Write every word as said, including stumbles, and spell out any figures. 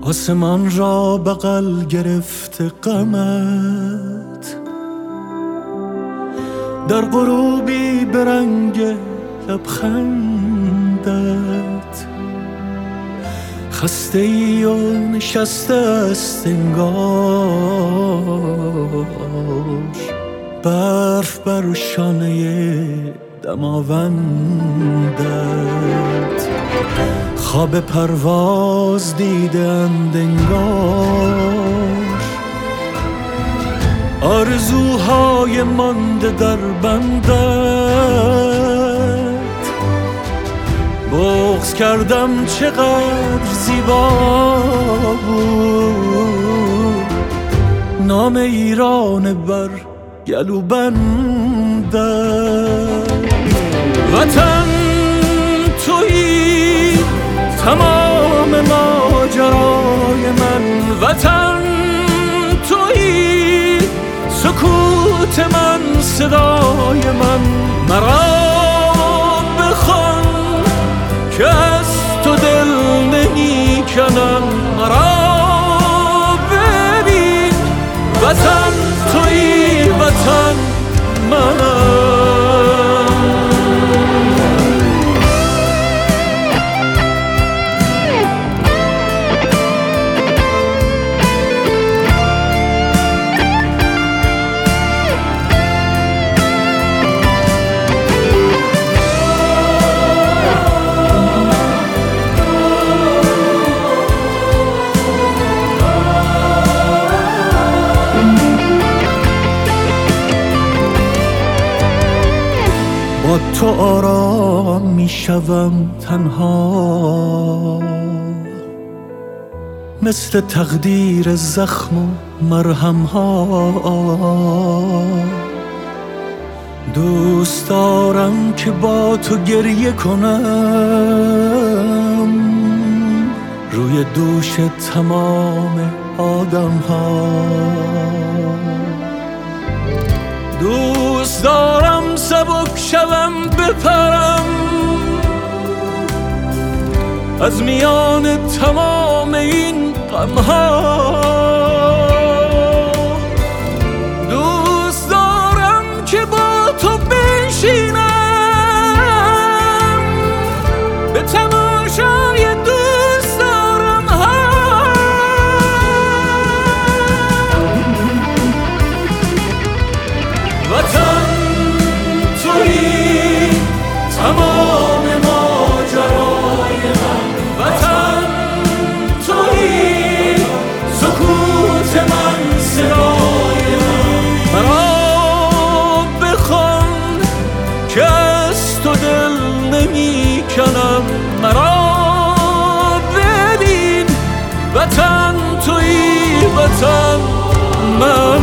آسمان را بغل گرفته غمت، در غروبی به رنگ لبخندت، خسته ای و نشسته است انگار برف بر شانه دماوندت. خواب پرواز دیدند انگار آرزوهای مانده در بندت. بغض کردم چقدر زیبا بود نام ایران بر گلوبندت. وطن تویی تمام ماجرای من، وطن تویی سکوت من صدای من. مرا بخوان که از تو دل نمی کنم، مرا ببین وطن تویی وطن منم. با تو آرام می شوم تنها، مثل تقدیر زخم و مرهم ها. دوست دارم که با تو گریه کنم روی دوش تمام آدم ها. دوست دارم سبک شوم بپرم از میان تمام این غمها. دوست دارم که با تو بنشینم به تماشای دوست دارم ها. وطن تویی تمام ماجرای من، وطن تویی سکوت من صدای من. مرا بخوان که از تو دل نمی کنم، مرا ببین وطن تویی وطن من.